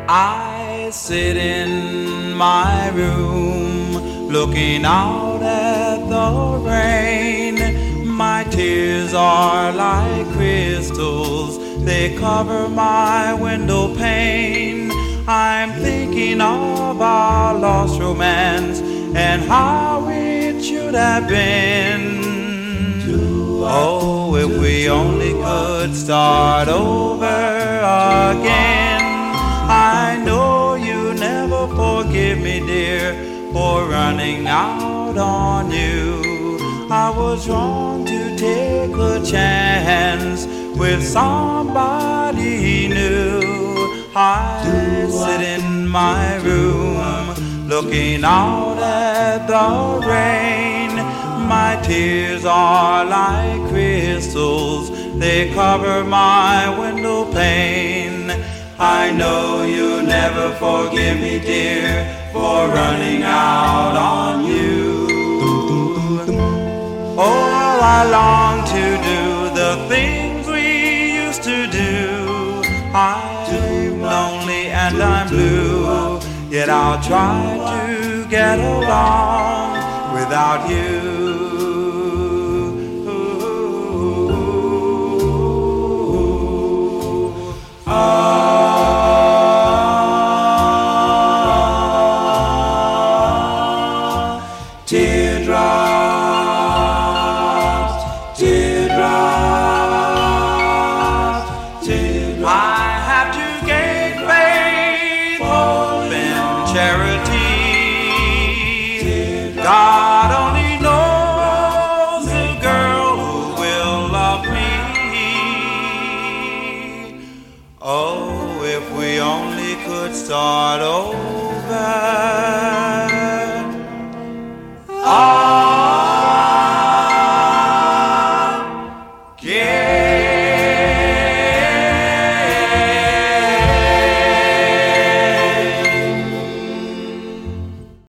I sit in my room, looking out at the rain. My tears are like crystals, they cover my window pane. I'm thinking of our lost romance and how it should have been. Oh, if we only could start over again. I know you never forgive me, dear, for running out on you. I was wrong to take a chance with somebody new. I sit in my room, looking out at the rain. My tears are like crystals, they cover my window pane. I know you'll never forgive me, dear, for running out on you. Oh, I long to do the things we used to do. I'm lonely and I'm blue, yet I'll try to get along without you. Teardrops, teardrops, teardrops. I have to gain faith, hope, and charity. God only knows the girl who will love me. Oh, if we only could start over.